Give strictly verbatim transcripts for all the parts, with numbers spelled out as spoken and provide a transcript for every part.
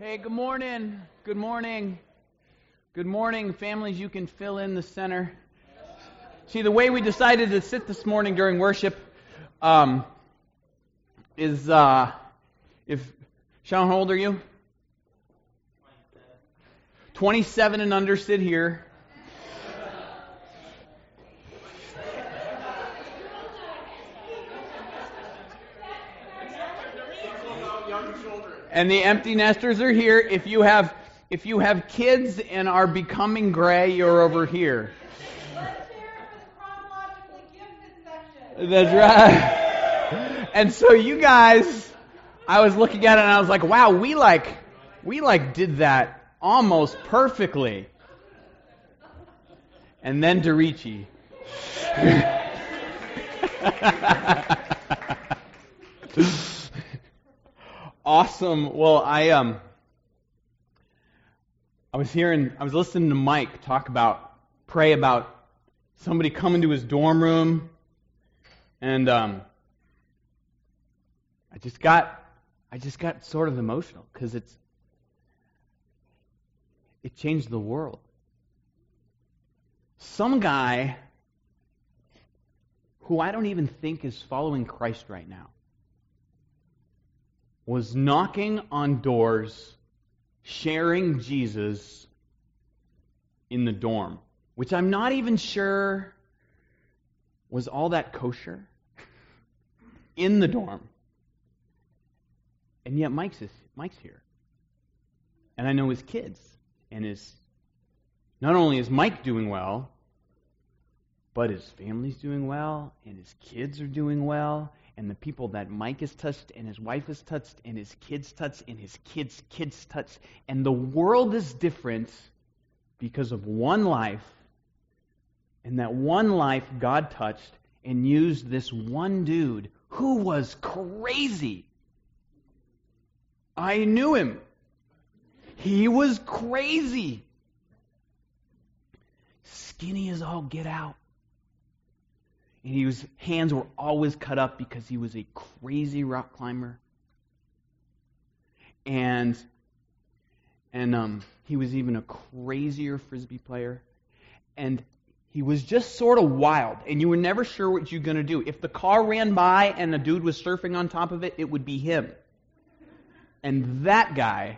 Hey, good morning. Good morning. Good morning, families. You can fill in the center. See, the way we decided to sit this morning during worship um, is, uh, if Sean, how old are you? twenty-seven and under, sit here. And the empty nesters are here. If you have if you have kids and are becoming gray, you're over here. That's right. And so you guys, I was looking at it and I was like, wow, we like we like did that almost perfectly. And then Dorici. Awesome. Well, I um, I was hearing, I was listening to Mike talk about, pray about somebody coming to his dorm room, and um, I just got, I just got sort of emotional because it's, it changed the world. Some guy who I don't even think is following Christ right now was knocking on doors, sharing Jesus in the dorm, which I'm not even sure was all that kosher, in the dorm. And yet Mike's, is, Mike's here. And I know his kids. And his, not only is Mike doing well, but his family's doing well, and his kids are doing well, and the people that Mike has touched, and his wife has touched, and his kids touched, and his kids' kids touched. And the world is different because of one life, and that one life God touched and used this one dude who was crazy. I knew him. He was crazy. Skinny as all get out. And his hands were always cut up because he was a crazy rock climber. And and um, he was even a crazier Frisbee player. And he was just sort of wild. And you were never sure what you were going to do. If the car ran by and the dude was surfing on top of it, it would be him. And that guy,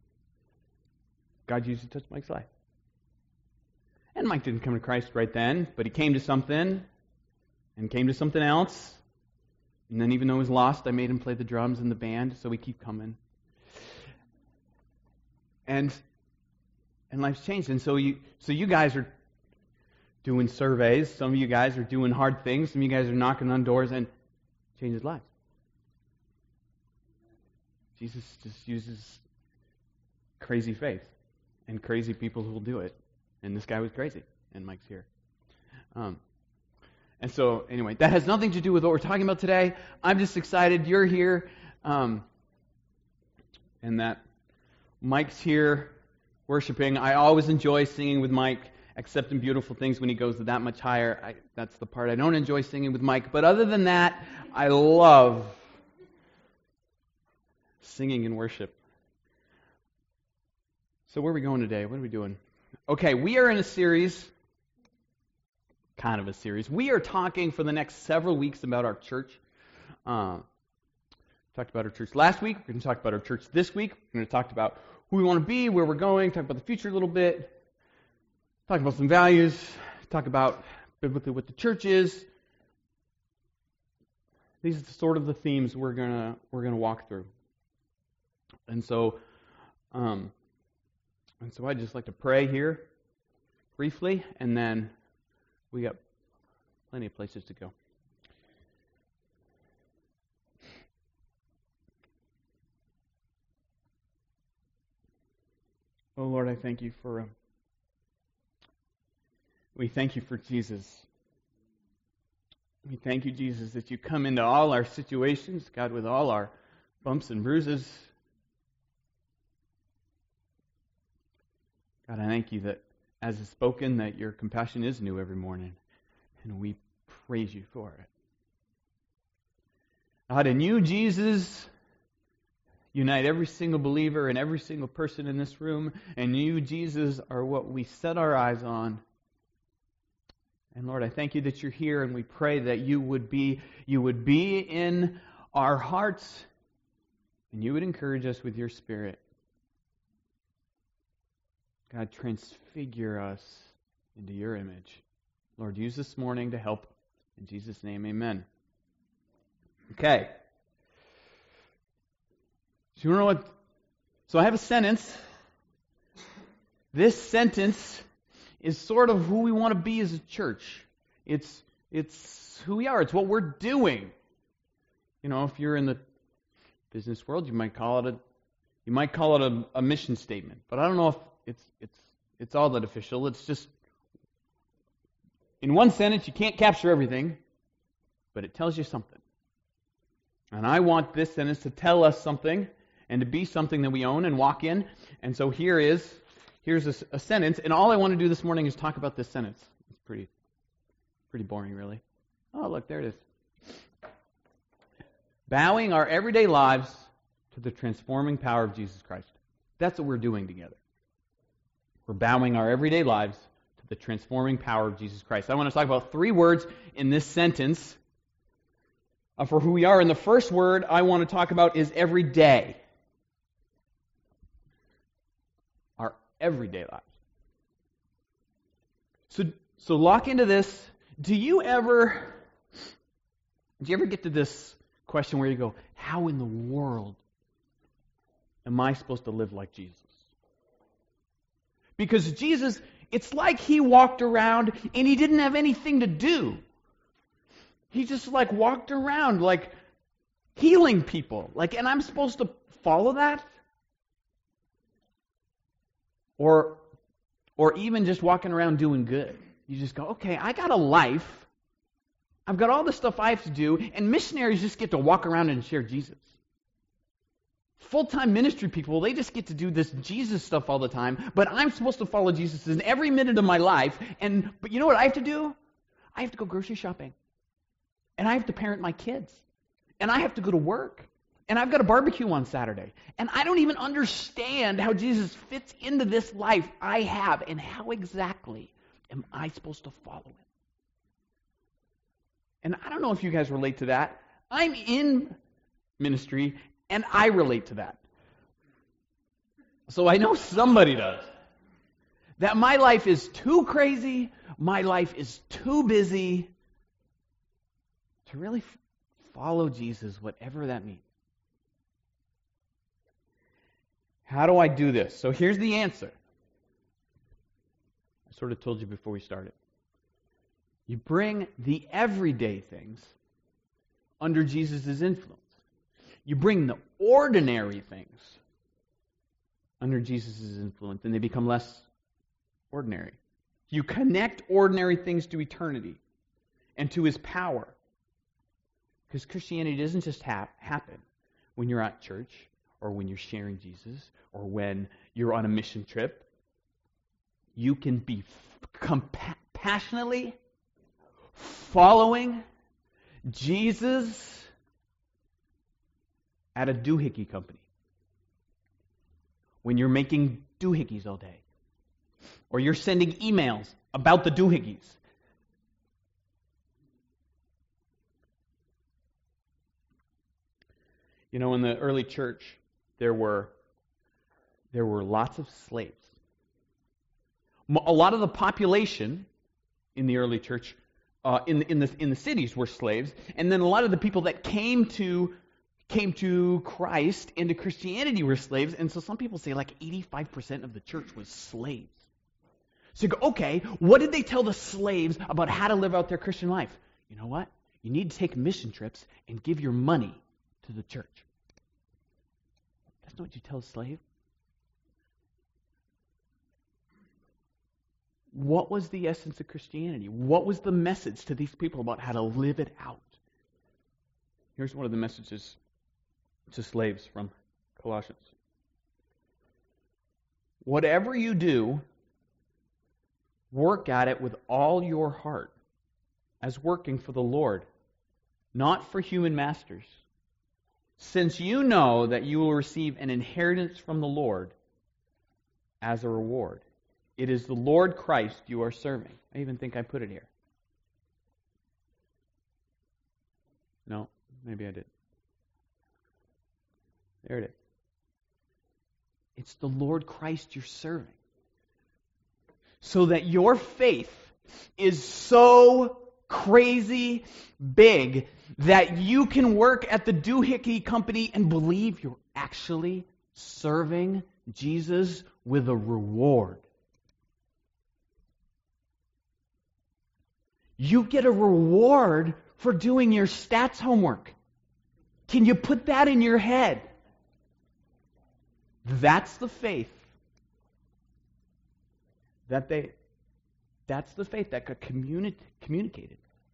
God used to touch Mike's life. And Mike didn't come to Christ right then, but he came to something. And came to something else. And then even though he was lost, I made him play the drums in the band, so we keep coming. And and life's changed. And so you so you guys are doing surveys. Some of you guys are doing hard things. Some of you guys are knocking on doors and changes lives. Jesus just uses crazy faith and crazy people who will do it. And this guy was crazy. And Mike's here. Um And so, anyway, that has nothing to do with what we're talking about today. I'm just excited you're here, um, and that Mike's here worshiping. I always enjoy singing with Mike, except in Beautiful Things when he goes that much higher. I, that's the part I don't enjoy singing with Mike. But other than that, I love singing in worship. So where are we going today? What are we doing? Okay, we are in a series... kind of a series. We are talking for the next several weeks about our church. Uh, talked about our church last week. We're going to talk about our church this week. We're going to talk about who we want to be, where we're going, talk about the future a little bit, talk about some values, talk about biblically what the church is. These are the sort of the themes we're gonna we're gonna walk through. And so, um, and so I'd just like to pray here briefly, and then we got plenty of places to go. Oh Lord, I thank you for, uh, we thank you for Jesus. We thank you, Jesus, that you come into all our situations, God, with all our bumps and bruises. God, I thank you that as is spoken, that your compassion is new every morning. And we praise you for it. God, in you, Jesus, unite every single believer and every single person in this room. And you, Jesus, are what we set our eyes on. And Lord, I thank you that you're here, and we pray that you would be, you would be in our hearts, and you would encourage us with your Spirit. God, transfigure us into your image. Lord, use this morning to help. In Jesus' name, amen. Okay. So you know what? So I have a sentence. This sentence is sort of who we want to be as a church. It's it's who we are. It's what we're doing. You know, if you're in the business world, you might call it a you might call it a, a mission statement. But I don't know if it's it's it's all that official. It's just in one sentence you can't capture everything, but it tells you something. And I want this sentence to tell us something and to be something that we own and walk in. And so here is Here's a, a sentence, and all I want to do this morning is talk about this sentence. It's pretty, pretty boring, really. Oh, look, there it is. Bowing our everyday lives to the transforming power of Jesus Christ. That's what we're doing together. We're bowing our everyday lives to the transforming power of Jesus Christ. I want to talk about three words in this sentence uh, for who we are. And the first word I want to talk about is every day. Everyday lives. So, so lock into this. Do you ever, do you ever get to this question where you go, how in the world am I supposed to live like Jesus? Because Jesus, it's like he walked around and he didn't have anything to do. He just like walked around like healing people. Like, and I'm supposed to follow that? Or, or even just walking around doing good. You just go, okay, I got a life. I've got all the stuff I have to do, and missionaries just get to walk around and share Jesus. Full-time ministry people, they just get to do this Jesus stuff all the time, but I'm supposed to follow Jesus in every minute of my life, and but you know what I have to do? I have to go grocery shopping. And I have to parent my kids. And I have to go to work. And I've got a barbecue on Saturday. And I don't even understand how Jesus fits into this life I have. And how exactly am I supposed to follow him? And I don't know if you guys relate to that. I'm in ministry, and I relate to that. So I know somebody does. That my life is too crazy, my life is too busy to really follow Jesus, whatever that means. How do I do this? So here's the answer. I sort of told you before we started. You bring the everyday things under Jesus' influence. You bring the ordinary things under Jesus' influence, and they become less ordinary. You connect ordinary things to eternity and to his power. Because Christianity doesn't just ha- happen when you're at church, or when you're sharing Jesus, or when you're on a mission trip. You can be compa- passionately following Jesus at a doohickey company. When you're making doohickeys all day. Or you're sending emails about the doohickeys. You know, in the early church, There were, there were lots of slaves. A lot of the population in the early church, uh, in, in, the, in the cities, were slaves. And then a lot of the people that came to, came to Christ and to Christianity were slaves. And so some people say like eighty-five percent of the church was slaves. So you go, okay, what did they tell the slaves about how to live out their Christian life? You know what? You need to take mission trips and give your money to the church. That's not what you tell a slave. What was the essence of Christianity? What was the message to these people about how to live it out? Here's one of the messages to slaves from Colossians. Whatever you do, work at it with all your heart, as working for the Lord, not for human masters, since you know that you will receive an inheritance from the Lord as a reward. It is the Lord Christ you are serving. I even think I put it here. No, maybe I did. There it is. It's the Lord Christ you're serving. So that your faith is so crazy big that you can work at the doohickey company and believe you're actually serving Jesus with a reward. You get a reward for doing your stats homework. Can you put that in your head? That's the faith that they, that's the faith that got communi- communicated.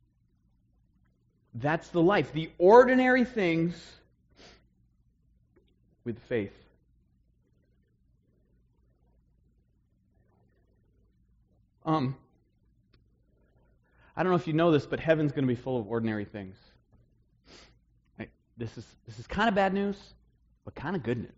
That's the life. The ordinary things with faith. Um, I don't know if you know this, but heaven's going to be full of ordinary things. Right? This is this is kind of bad news, but kind of good news.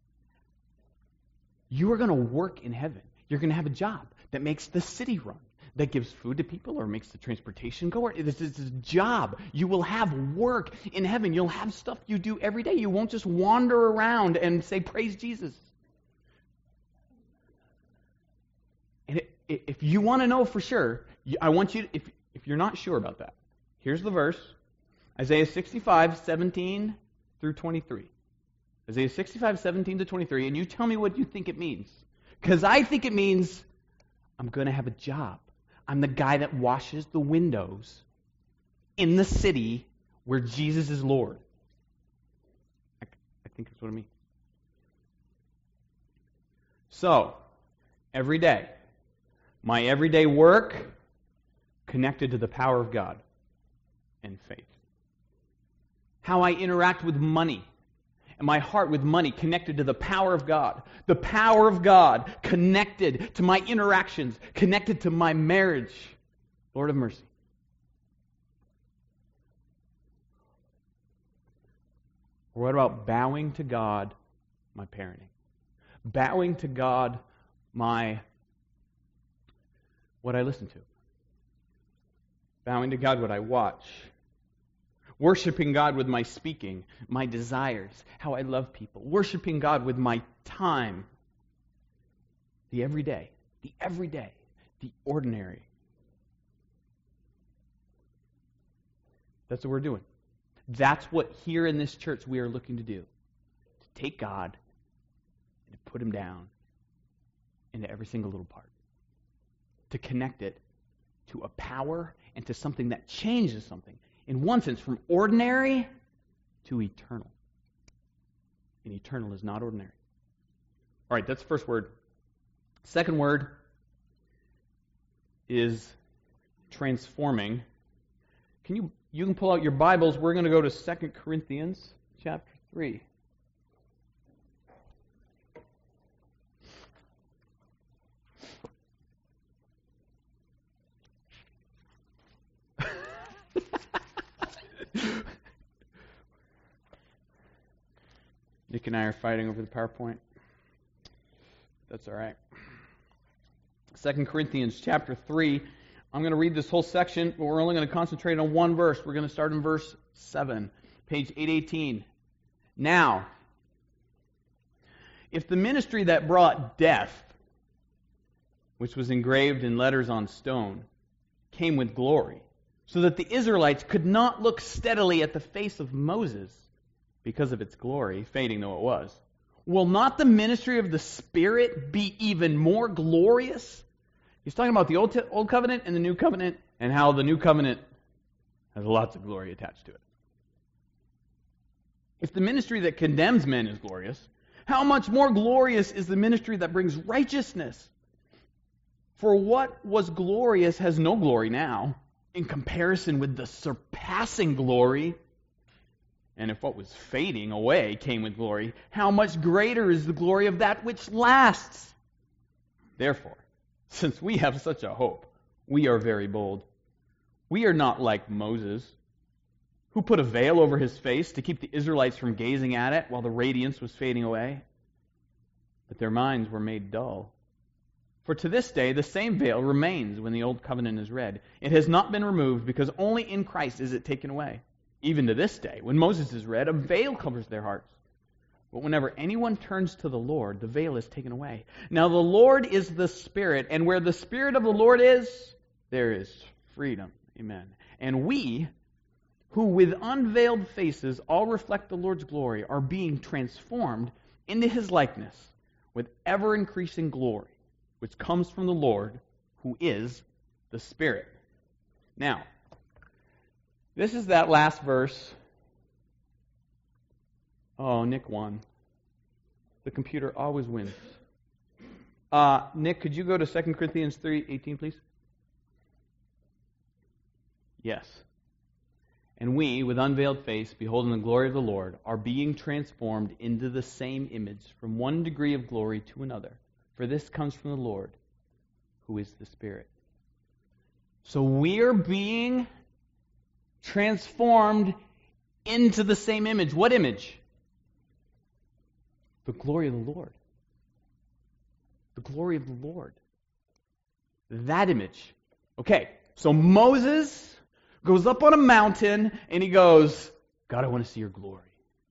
You are going to work in heaven. You're going to have a job that makes the city run, that gives food to people or makes the transportation go. This is a job. You will have work in heaven. You'll have stuff you do every day. You won't just wander around and say, praise Jesus. And if you want to know for sure, I want you to, if, if you're not sure about that, here's the verse. Isaiah sixty-five, seventeen through twenty-three. Isaiah sixty-five, seventeen to twenty-three, and you tell me what you think it means. Because I think it means I'm going to have a job. I'm the guy that washes the windows in the city where Jesus is Lord. I, I think that's what it means. So, every day, my everyday work connected to the power of God and faith. How I interact with money and my heart with money connected to the power of God. The power of God connected to my interactions, connected to my marriage. Lord of mercy. Or what about bowing to God, my parenting? Bowing to God, my what I listen to. Bowing to God, what I watch. Worshiping God with my speaking, my desires, how I love people. Worshiping God with my time. The everyday, the everyday, the ordinary. That's what we're doing. That's what here in this church we are looking to do. To take God and to put Him down into every single little part. To connect it to a power and to something that changes something. In one sense, from ordinary to eternal. And eternal is not ordinary. All right, that's the first word. Second word is transforming. Can you you can pull out your Bibles. We're going to go to Second Corinthians chapter three. Nick and I are fighting over the PowerPoint. That's all right. Second Corinthians chapter three. I'm going to read this whole section, but we're only going to concentrate on one verse. We're going to start in verse seven, page eight eighteen. Now, if the ministry that brought death, which was engraved in letters on stone, came with glory, so that the Israelites could not look steadily at the face of Moses, because of its glory, fading though it was, will not the ministry of the Spirit be even more glorious? He's talking about the Old, Te- Old Covenant and the New Covenant, and how the New Covenant has lots of glory attached to it. If the ministry that condemns men is glorious, how much more glorious is the ministry that brings righteousness? For what was glorious has no glory now, in comparison with the surpassing glory. And if what was fading away came with glory, how much greater is the glory of that which lasts? Therefore, since we have such a hope, we are very bold. We are not like Moses, Who put a veil over his face to keep the Israelites from gazing at it while the radiance was fading away? But their minds were made dull. For to this day, the same veil remains when the Old Covenant is read. It has not been removed because only in Christ is it taken away. Even to this day, when Moses is read, a veil covers their hearts. But whenever anyone turns to the Lord, the veil is taken away. Now the Lord is the Spirit, and where the Spirit of the Lord is, there is freedom. Amen. And we, who with unveiled faces all reflect the Lord's glory, are being transformed into His likeness with ever-increasing glory, which comes from the Lord, who is the Spirit. Now, this is that last verse. Oh, Nick won. The computer always wins. Uh, Nick, could you go to Second Corinthians three eighteen, please? Yes. And we, with unveiled face, beholding the glory of the Lord, are being transformed into the same image from one degree of glory to another. For this comes from the Lord, who is the Spirit. So we are being transformed into the same image. What image? The glory of the Lord. The glory of the Lord. That image. Okay, so Moses goes up on a mountain and he goes, God, I want to see your glory.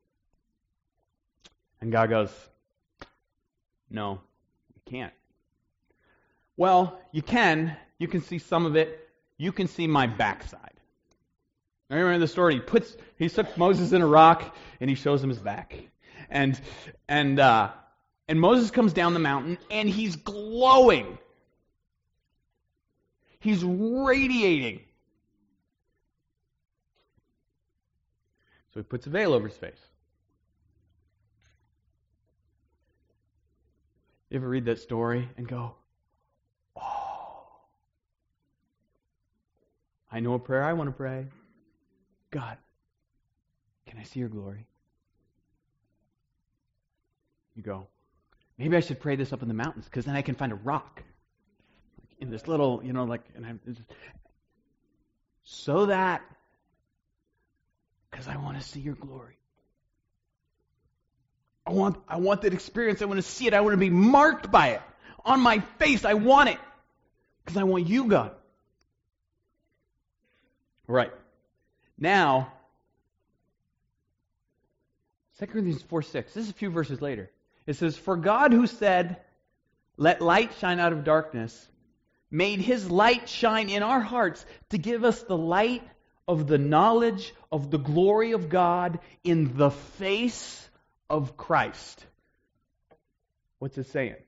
And God goes, no, you can't. Well, you can. You can see some of it. You can see my backside. I remember the story. He puts, he took Moses in a rock and he shows him his back. And and uh, and Moses comes down the mountain and he's glowing. He's radiating. So he puts a veil over his face. You ever read that story and go, oh, I know a prayer I want to pray. God, can I see your glory? You go, maybe I should pray this up in the mountains because then I can find a rock in this little, you know, like, and I'm just, so that, because I want to see your glory. I want, I want that experience. I want to see it. I want to be marked by it on my face. I want it because I want you, God. Right. Now, Second Corinthians four six. This is a few verses later. It says, for God who said, let light shine out of darkness, made His light shine in our hearts to give us the light of the knowledge of the glory of God in the face of Christ. What's it saying?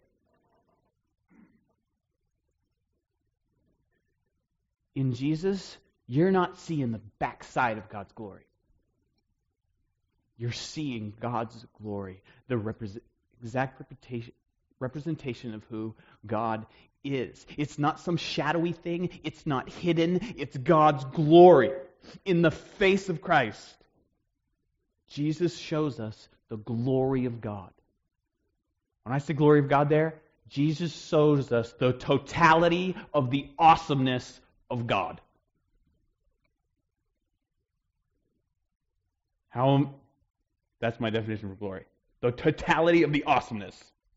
In Jesus, you're not seeing the backside of God's glory. You're seeing God's glory, the represent, exact representation, representation of who God is. It's not some shadowy thing. It's not hidden. It's God's glory in the face of Christ. Jesus shows us the glory of God. When I say glory of God there, Jesus shows us the totality of the awesomeness of God. How? That's my definition for glory. The totality of the awesomeness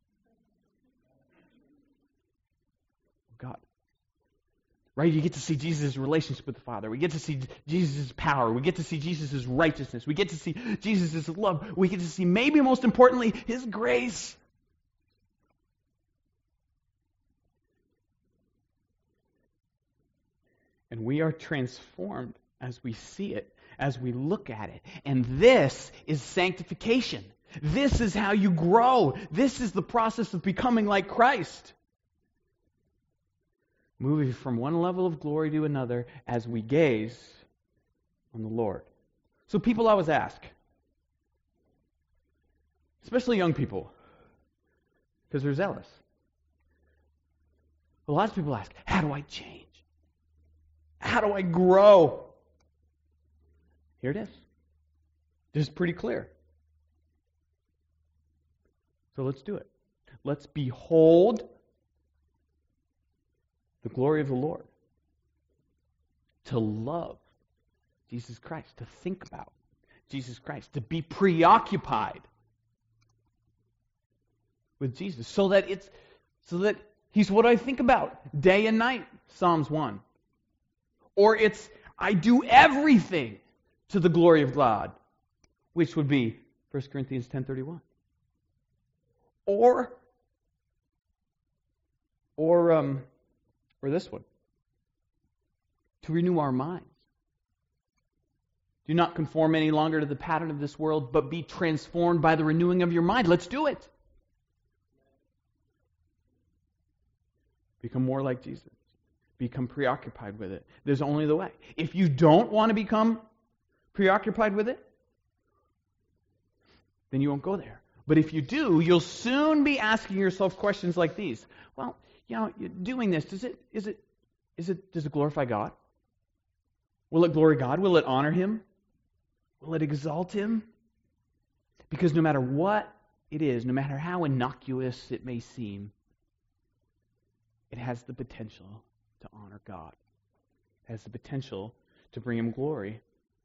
of God. Right? You get to see Jesus' relationship with the Father. We get to see Jesus' power. We get to see Jesus' righteousness. We get to see Jesus' love. We get to see, maybe most importantly, His grace. And we are transformed as we see it, as we look at it. And this is sanctification. This is how you grow. This is the process of becoming like Christ. Moving from one level of glory to another as we gaze on the Lord. So people always ask, especially young people, because they're zealous. A lot of people ask, how do I change? How do I grow? Here it is. This is pretty clear. So let's do it. Let's behold the glory of the Lord. To love, Jesus Christ, to think about Jesus Christ, to be preoccupied with Jesus, so that it's so that He's what I think about day and night, Psalms one. Or it's I do everything to the glory of God, which would be First Corinthians ten thirty-one. Or or um or this one. To renew our minds. Do not conform any longer to the pattern of this world, but be transformed by the renewing of your mind. Let's do it. Become more like Jesus. Become preoccupied with it. There's only the way. If you don't want to become preoccupied with it, then you won't go there. But if you do, you'll soon be asking yourself questions like these. Well, you know, doing this, does it, is it, is it, does it glorify God? Will it glory God? Will it honor Him? Will it exalt Him? Because no matter what it is, no matter how innocuous it may seem, it has the potential to honor God. It has the potential to bring Him glory.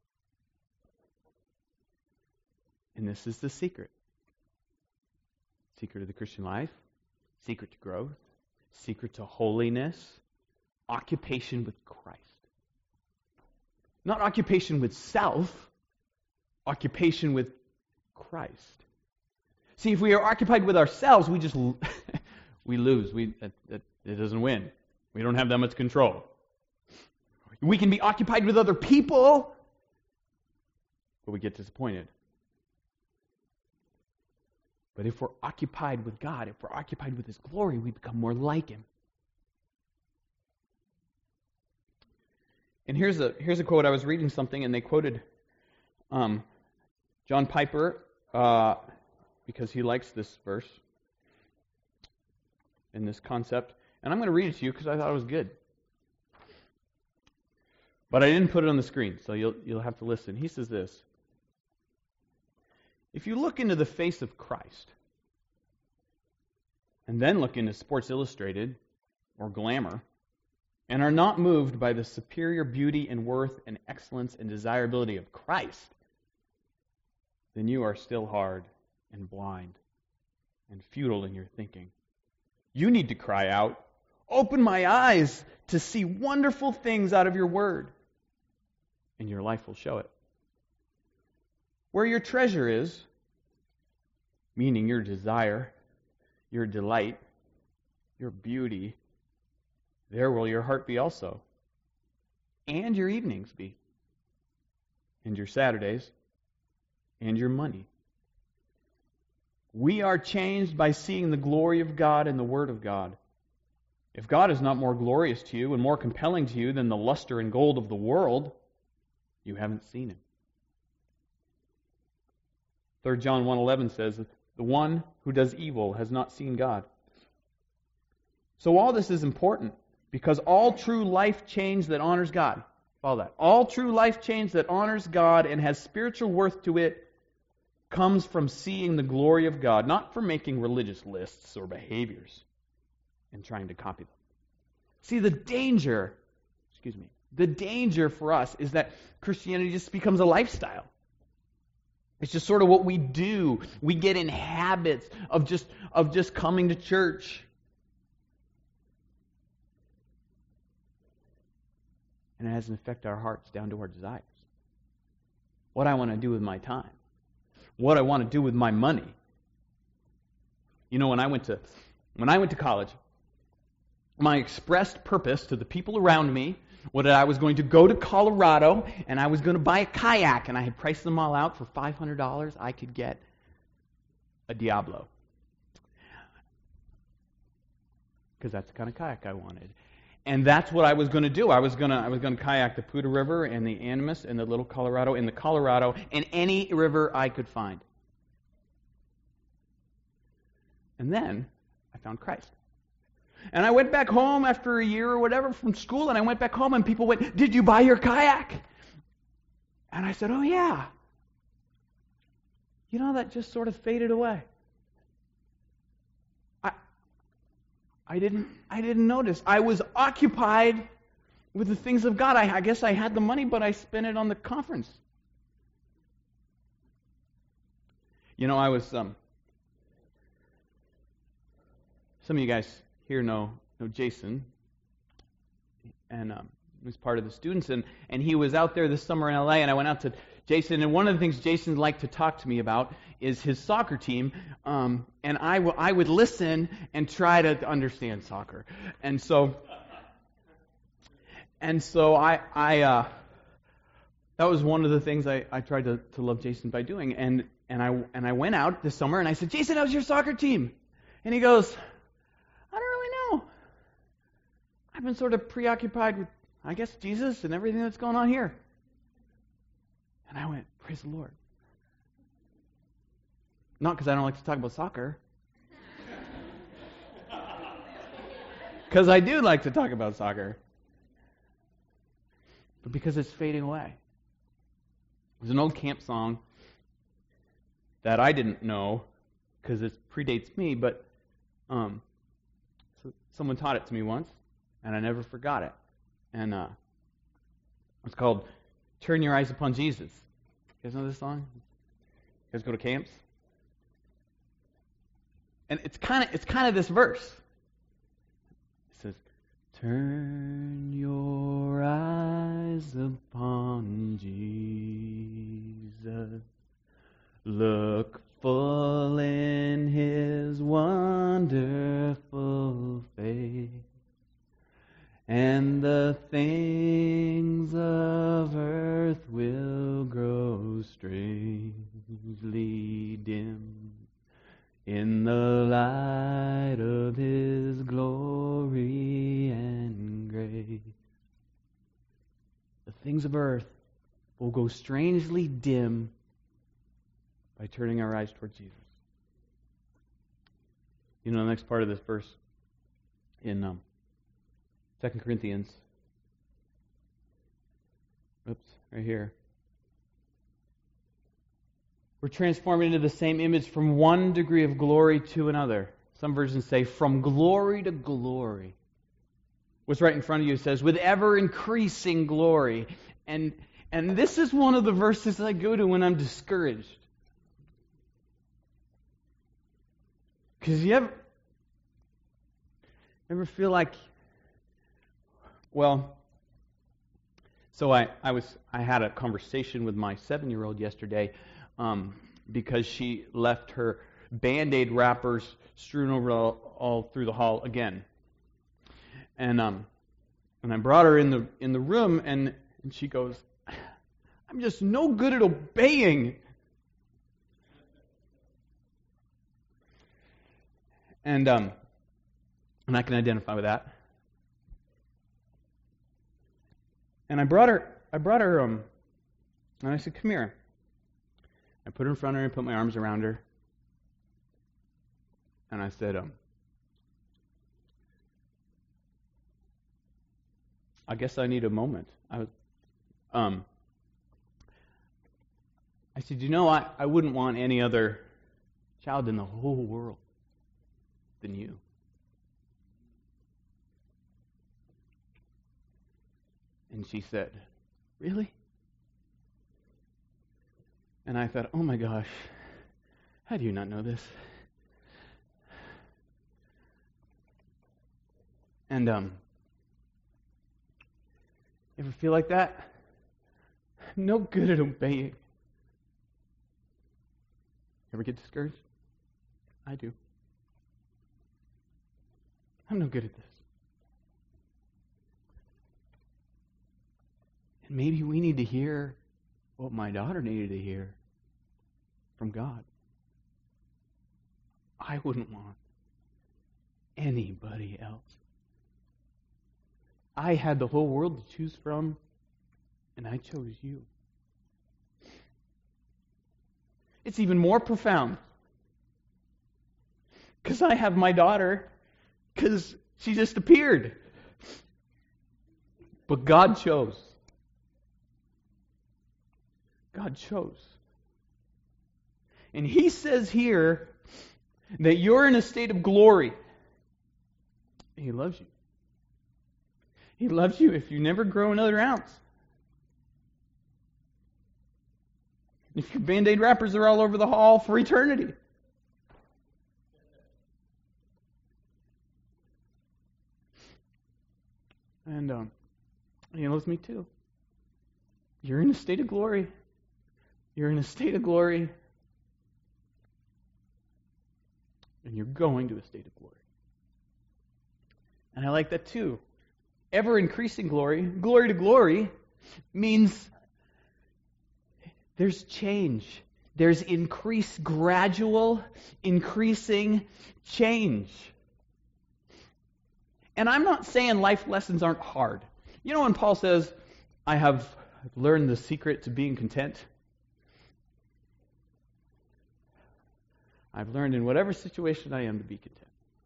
And this is the secret. Secret of the Christian life, secret to growth, secret to holiness, occupation with Christ. Not occupation with self, occupation with Christ. See, if we are occupied with ourselves, we just we lose. We that, that, it doesn't win. We don't have that much control. We can be occupied with other people, but we get disappointed. But if we're occupied with God, if we're occupied with His glory, we become more like Him. And here's a here's a quote. I was reading something, and they quoted um, John Piper uh, because he likes this verse and this concept. And I'm going to read it to you because I thought it was good. But I didn't put it on the screen, so you'll you'll have to listen. He says this: if you look into the face of Christ, and then look into Sports Illustrated or Glamour, and are not moved by the superior beauty and worth and excellence and desirability of Christ, then you are still hard and blind and futile in your thinking. You need to cry out, "Open my eyes to see wonderful things out of your word," and your life will show it. Where your treasure is, meaning your desire, your delight, your beauty, there will your heart be also, and your evenings be, and your Saturdays, and your money. We are changed by seeing the glory of God and the Word of God. If God is not more glorious to you and more compelling to you than the luster and gold of the world, you haven't seen Him. Third John one eleven says, "The one who does evil has not seen God." So all this is important, because all true life change that honors God, follow that, all true life change that honors God and has spiritual worth to it comes from seeing the glory of God, not from making religious lists or behaviors and trying to copy them. See, the danger, excuse me, the danger for us is that Christianity just becomes a lifestyle. It's just sort of what we do. We get in habits of just of just coming to church. And it has an effect on our hearts down to our desires. What I want to do with my time. What I want to do with my money. You know, when I went to when I went to college, my expressed purpose to the people around me was that I was going to go to Colorado and I was going to buy a kayak, and I had priced them all out for five hundred dollars. I could get a Diablo. Because that's the kind of kayak I wanted. And that's what I was going to do. I was going to I was going to kayak the Poudre River and the Animas and the Little Colorado and the Colorado and any river I could find. And then I found Christ. And I went back home after a year or whatever from school, and I went back home and people went, "Did you buy your kayak?" And I said, "Oh yeah." You know, that just sort of faded away. I I didn't I didn't notice. I was occupied with the things of God. I, I guess I had the money, but I spent it on the conference. You know, I was, um, some of you guys here know, know Jason, and um, he was part of the students, and, and he was out there this summer in L A, and I went out to Jason, and one of the things Jason liked to talk to me about is his soccer team, um, and I, w- I would listen and try to understand soccer. And so, and so I, I uh, that was one of the things I, I tried to, to love Jason by doing, and And I and I went out this summer and I said, Jason, how's your soccer team? And he goes, I don't really know. I've been sort of preoccupied with, I guess, Jesus and everything that's going on here. And I went, praise the Lord. Not because I don't like to talk about soccer. Because I do like to talk about soccer. But because it's fading away. There's an old camp song that I didn't know because it predates me, but um, so someone taught it to me once, and I never forgot it. And uh, it's called "Turn Your Eyes Upon Jesus." You guys know this song? You guys go to camps? And it's kind of it's kind of this verse. It says, "Turn your eyes upon Jesus. Look full in His wonderful face, and the things of earth will grow strangely dim in the light of His glory and grace. The things of earth will go strangely dim by turning our eyes toward Jesus." You know the next part of this verse in um, Second Corinthians. Oops, right here. We're transformed into the same image from one degree of glory to another. Some versions say from glory to glory. What's right in front of you says, with ever increasing glory. And and this is one of the verses I go to when I'm discouraged. Because you ever, ever feel like, well, so I, I was I had a conversation with my seven-year-old yesterday um, because she left her Band-Aid wrappers strewn over all, all through the hall again, and um, and I brought her in the in the room, and, and she goes, "I'm just no good at obeying." And um, and I can identify with that. And I brought her, I brought her, um, and I said, "Come here." I put her in front of her and put my arms around her. And I said, um, "I guess I need a moment." I was, um, I said, "You know, I, I wouldn't want any other child in the whole world than you." And she said, "Really?" And I thought, oh my gosh, how do you not know this? And um, you ever feel like that? I'm no good at obeying. Ever get discouraged? I do. I'm no good at this. And maybe we need to hear what my daughter needed to hear from God. I wouldn't want anybody else. I had the whole world to choose from, and I chose you. It's even more profound. Because I have my daughter, because she just appeared. But God chose. God chose. And He says here that you're in a state of glory. He loves you. He loves you if you never grow another ounce. If your Band-Aid wrappers are all over the hall for eternity. And um, He loves me too. You're in a state of glory. You're in a state of glory. And you're going to a state of glory. And I like that too. Ever increasing glory, glory to glory, means there's change. There's increased, gradual, increasing change. And I'm not saying life lessons aren't hard. You know when Paul says, I have learned the secret to being content? I've learned in whatever situation I am to be content.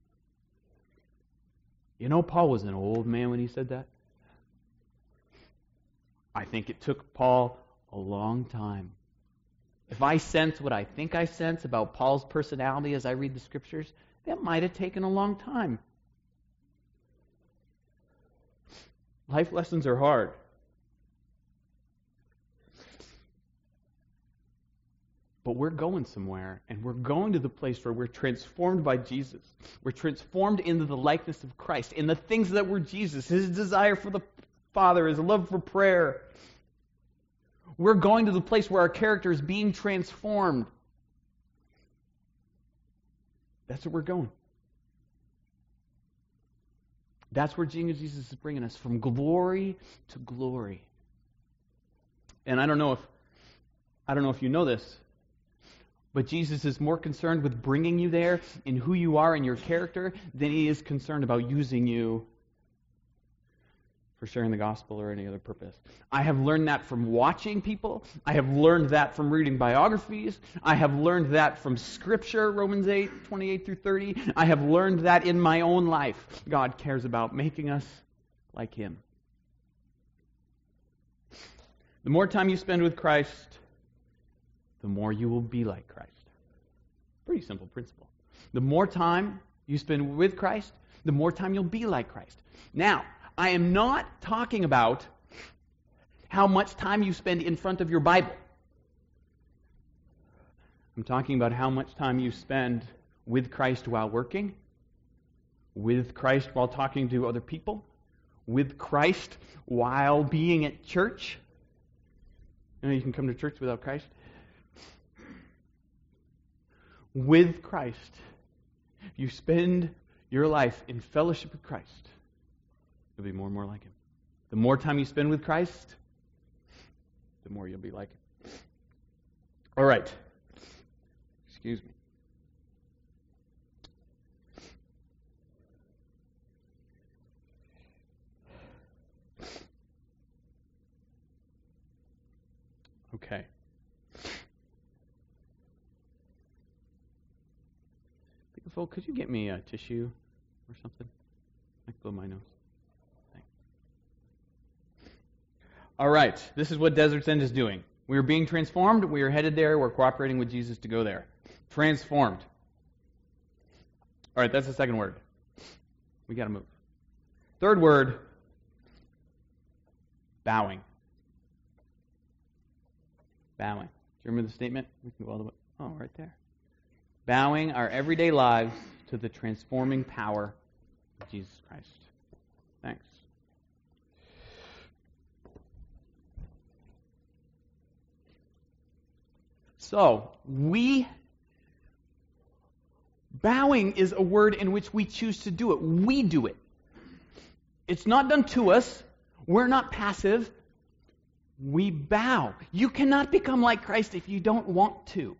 You know, Paul was an old man when he said that. I think it took Paul a long time. If I sense what I think I sense about Paul's personality as I read the Scriptures, that might have taken a long time. Life lessons are hard. But we're going somewhere, and we're going to the place where we're transformed by Jesus. We're transformed into the likeness of Christ, in the things that were Jesus, His desire for the Father, His love for prayer. We're going to the place where our character is being transformed. That's where we're going. That's where Jesus is bringing us, from glory to glory. And I don't know if I don't know if you know this, but Jesus is more concerned with bringing you there in who you are and your character than He is concerned about using you for sharing the gospel or any other purpose. I have learned that from watching people. I have learned that from reading biographies. I have learned that from Scripture, Romans eight, twenty-eight through thirty. I have learned that in my own life. God cares about making us like Him. The more time you spend with Christ, the more you will be like Christ. Pretty simple principle. The more time you spend with Christ, the more time you'll be like Christ. Now, I am not talking about how much time you spend in front of your Bible. I'm talking about how much time you spend with Christ while working, with Christ while talking to other people, with Christ while being at church. You know, you can come to church without Christ. With Christ. You spend your life in fellowship with Christ, you'll be more and more like Him. The more time you spend with Christ, the more you'll be like Him. All right. Excuse me. Okay. Phil, could you get me a tissue or something? I blow my nose. Thanks. All right. This is what Desert Send is doing. We are being transformed. We are headed there. We're cooperating with Jesus to go there. Transformed. All right. That's the second word. We got to move. Third word, bowing. Bowing. Do you remember the statement? We can go all the way. Oh, right there. Bowing our everyday lives to the transforming power of Jesus Christ. Thanks. So, we, bowing is a word in which we choose to do it. We do it. It's not done to us. We're not passive. We bow. You cannot become like Christ if you don't want to.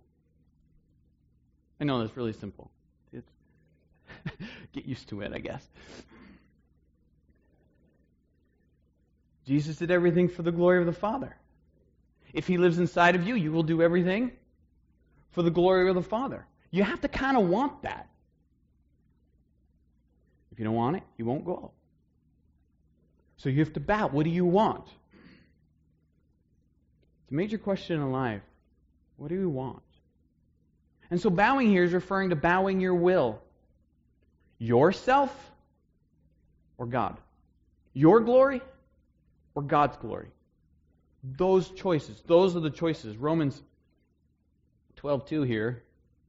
I know that's really simple. It's get used to it, I guess. Jesus did everything for the glory of the Father. If He lives inside of you, you will do everything for the glory of the Father. You have to kind of want that. If you don't want it, you won't go. So you have to bow. What do you want? It's a major question in life. What do you want? And so bowing here is referring to bowing your will. Yourself or God. Your glory or God's glory? Those choices. Those are the choices. Romans twelve two here.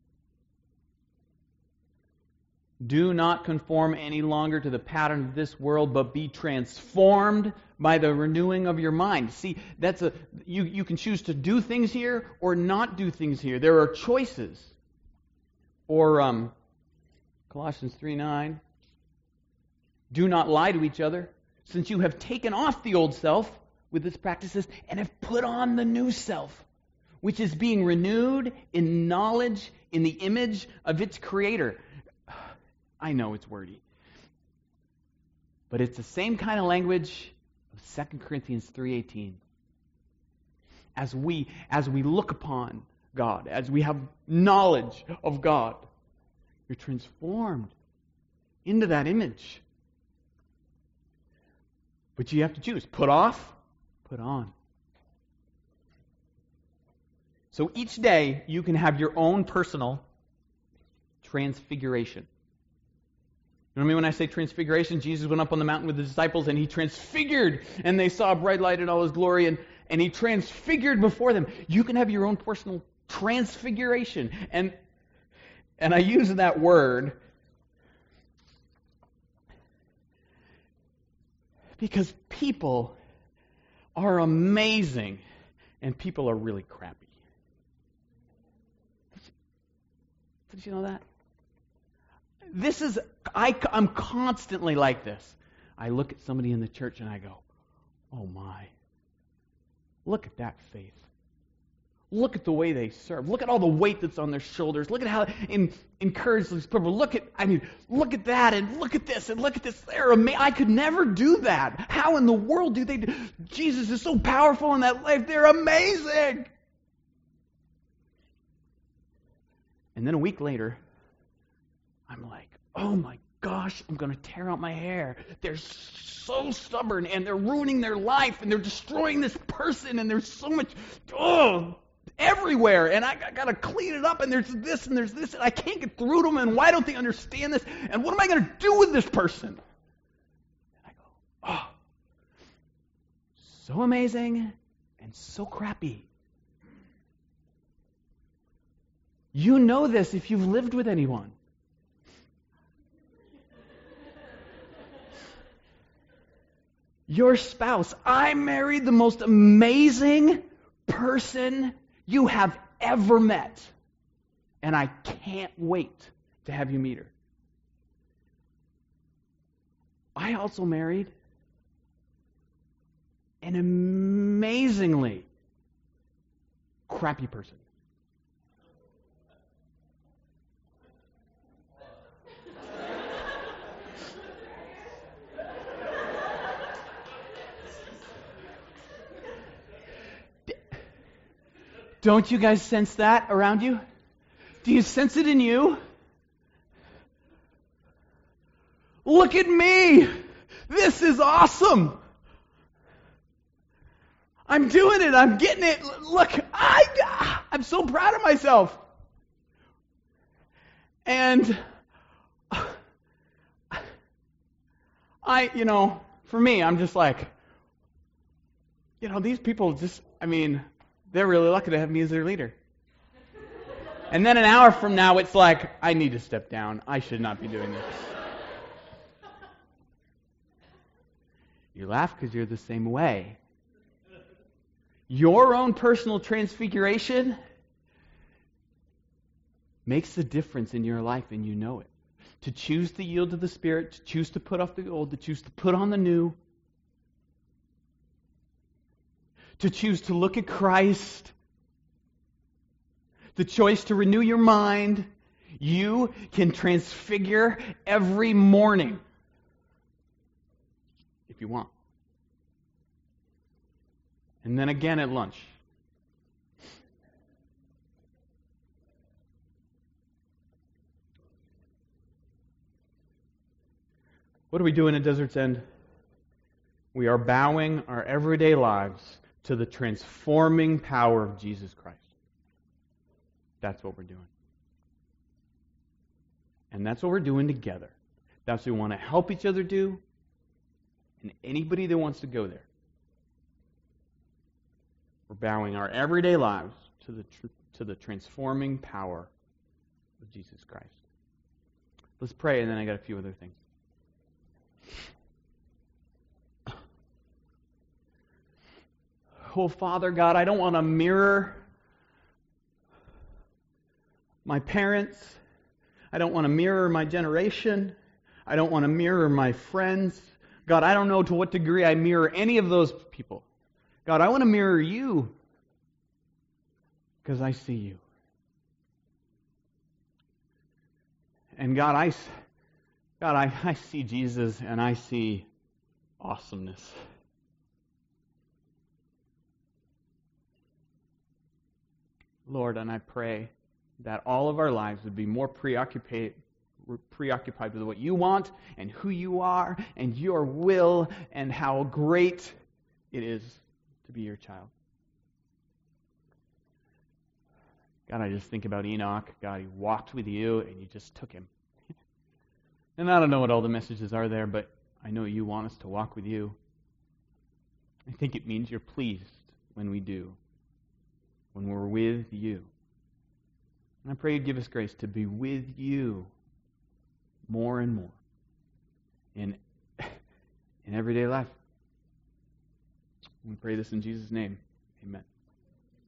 Do not conform any longer to the pattern of this world, but be transformed by the renewing of your mind. See, that's a you, you can choose to do things here or not do things here. There are choices. Or um, Colossians three nine. Do not lie to each other, since you have taken off the old self with its practices and have put on the new self, which is being renewed in knowledge in the image of its creator. I know it's wordy. But it's the same kind of language of Second Corinthians three eighteen. As we, as we look upon God, as we have knowledge of God, you're transformed into that image. But you have to choose. Put off, put on. So each day you can have your own personal transfiguration. You know what I mean when I say transfiguration? Jesus went up on the mountain with the disciples and he transfigured, and they saw a bright light in all his glory, and, and he transfigured before them. You can have your own personal transfiguration. And, and I use that word because people are amazing and people are really crappy. Did you know that? This is, I, I'm constantly like this. I look at somebody in the church and I go, oh my, look at that faith. Look at the way they serve. Look at all the weight that's on their shoulders. Look at how in, encourage these people. Look at, I mean, look at that and look at this and look at this. They're amazing. I could never do that. How in the world do they do? Jesus is so powerful in that life. They're amazing. And then a week later, I'm like, oh my gosh, I'm going to tear out my hair. They're so stubborn and they're ruining their life and they're destroying this person and there's so much, oh, everywhere. And I, I got to clean it up and there's this and there's this and I can't get through to them and why don't they understand this? And what am I going to do with this person? And I go, oh, so amazing and so crappy. You know this if you've lived with anyone. Your spouse, I married the most amazing person you have ever met. And I can't wait to have you meet her. I also married an amazingly crappy person. Don't you guys sense that around you? Do you sense it in you? Look at me! This is awesome! I'm doing it! I'm getting it! Look, I, I'm so proud of myself! And I, you know, for me, I'm just like, you know, these people just, I mean, they're really lucky to have me as their leader. And then an hour from now, it's like, I need to step down. I should not be doing this. You laugh because you're the same way. Your own personal transfiguration makes the difference in your life, and you know it. To choose to yield to the Spirit, to choose to put off the old, to choose to put on the new, to choose to look at Christ, the choice to renew your mind. You can transfigure every morning if you want. And then again at lunch. What do we do in a Desert's End? We are bowing our everyday lives to the transforming power of Jesus Christ. That's what we're doing. And that's what we're doing together. That's what we want to help each other do. And anybody that wants to go there, we're bowing our everyday lives to the tr- to the transforming power of Jesus Christ. Let's pray, and then I got a few other things. Oh, Father God, I don't want to mirror my parents. I don't want to mirror my generation. I don't want to mirror my friends. God, I don't know to what degree I mirror any of those people. God, I want to mirror you because I see you. And God, I, God, I, I see Jesus and I see awesomeness. Lord, and I pray that all of our lives would be more preoccupied, preoccupied with what you want and who you are and your will and how great it is to be your child. God, I just think about Enoch. God, he walked with you and you just took him. And I don't know what all the messages are there, but I know you want us to walk with you. I think it means you're pleased when we do, when we're with you. And I pray you'd give us grace to be with you more and more in, in everyday life. We pray this in Jesus' name. Amen.